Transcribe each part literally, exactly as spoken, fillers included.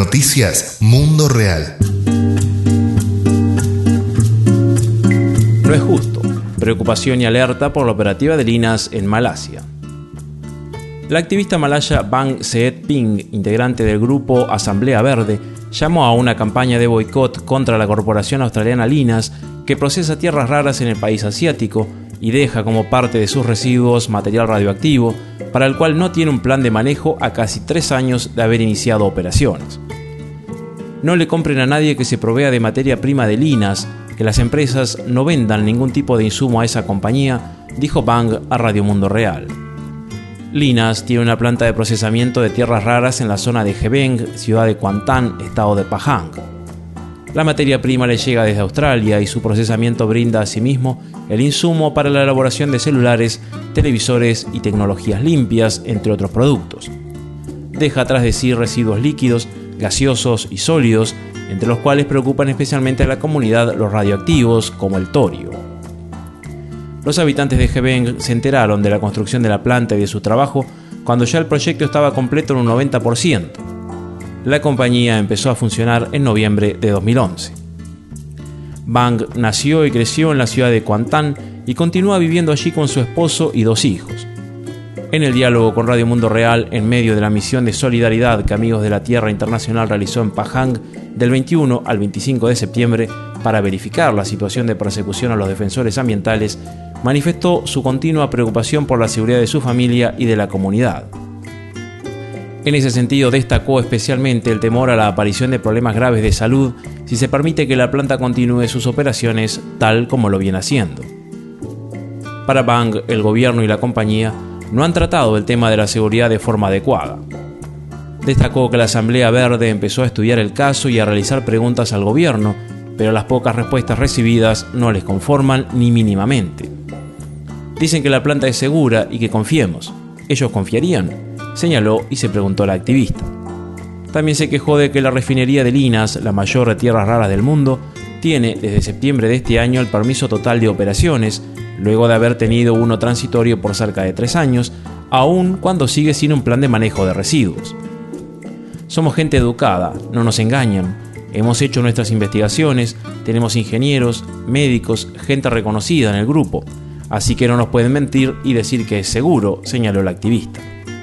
Noticias Mundo Real. No es justo. Preocupación y alerta por la operativa de Linas en Malasia. La activista malaya Bang Seet Ping, integrante del grupo Asamblea Verde, llamó a una campaña de boicot contra la corporación australiana Linas, que procesa tierras raras en el país asiático y deja como parte de sus residuos material radioactivo, para el cual no tiene un plan de manejo a casi tres años de haber iniciado operaciones. No le compren a nadie que se provea de materia prima de Linas, que las empresas no vendan ningún tipo de insumo a esa compañía, dijo Bang a Radio Mundo Real. Linas tiene una planta de procesamiento de tierras raras en la zona de Gebeng, ciudad de Kuantan, estado de Pahang. La materia prima le llega desde Australia y su procesamiento brinda asimismo el insumo para la elaboración de celulares, televisores y tecnologías limpias, entre otros productos. Deja tras de sí residuos líquidos, gaseosos y sólidos, entre los cuales preocupan especialmente a la comunidad los radioactivos, como el torio. Los habitantes de Gebeng se enteraron de la construcción de la planta y de su trabajo cuando ya el proyecto estaba completo en un noventa por ciento. La compañía empezó a funcionar en noviembre de dos mil once. Bang nació y creció en la ciudad de Kuantan y continúa viviendo allí con su esposo y dos hijos. En el diálogo con Radio Mundo Real, en medio de la misión de solidaridad que Amigos de la Tierra Internacional realizó en Pahang del veintiuno al veinticinco de septiembre para verificar la situación de persecución a los defensores ambientales, manifestó su continua preocupación por la seguridad de su familia y de la comunidad. En ese sentido, destacó especialmente el temor a la aparición de problemas graves de salud si se permite que la planta continúe sus operaciones tal como lo viene haciendo. Para Bang, el gobierno y la compañía no han tratado el tema de la seguridad de forma adecuada. Destacó que la Asamblea Verde empezó a estudiar el caso y a realizar preguntas al gobierno, pero las pocas respuestas recibidas no les conforman ni mínimamente. Dicen que la planta es segura y que confiemos. ¿Ellos confiarían?, señaló y se preguntó la activista. También se quejó de que la refinería de Linas, la mayor de tierras raras del mundo, tiene desde septiembre de este año el permiso total de operaciones, luego de haber tenido uno transitorio por cerca de tres años, aun cuando sigue sin un plan de manejo de residuos. Somos gente educada, no nos engañan. Hemos hecho nuestras investigaciones, tenemos ingenieros, médicos, gente reconocida en el grupo, así que no nos pueden mentir y decir que es seguro, señaló la activista.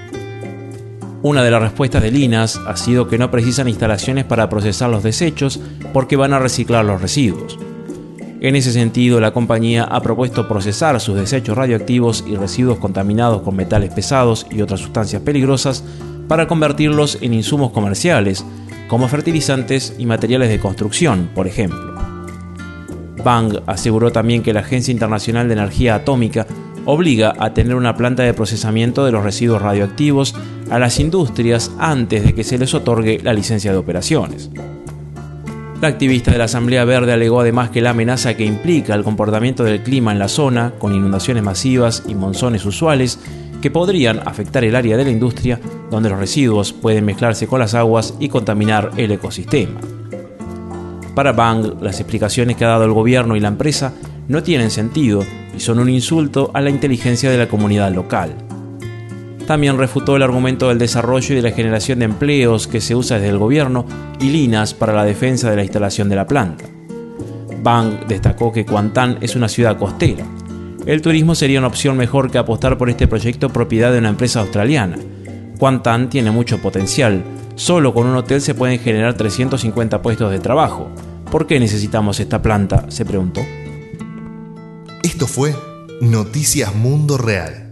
Una de las respuestas de Linas ha sido que no precisan instalaciones para procesar los desechos porque van a reciclar los residuos. En ese sentido, la compañía ha propuesto procesar sus desechos radioactivos y residuos contaminados con metales pesados y otras sustancias peligrosas para convertirlos en insumos comerciales, como fertilizantes y materiales de construcción, por ejemplo. Bang aseguró también que la Agencia Internacional de Energía Atómica obliga a tener una planta de procesamiento de los residuos radioactivos a las industrias antes de que se les otorgue la licencia de operaciones. La activista de la Asamblea Verde alegó además que la amenaza que implica el comportamiento del clima en la zona, con inundaciones masivas y monzones usuales, que podrían afectar el área de la industria, donde los residuos pueden mezclarse con las aguas y contaminar el ecosistema. Para Bang, las explicaciones que ha dado el gobierno y la empresa no tienen sentido y son un insulto a la inteligencia de la comunidad local. También refutó el argumento del desarrollo y de la generación de empleos que se usa desde el gobierno y Linas para la defensa de la instalación de la planta. Bang destacó que Kuantan es una ciudad costera. El turismo sería una opción mejor que apostar por este proyecto propiedad de una empresa australiana. Kuantan tiene mucho potencial. Solo con un hotel se pueden generar trescientos cincuenta puestos de trabajo. ¿Por qué necesitamos esta planta?, se preguntó. Esto fue Noticias Mundo Real.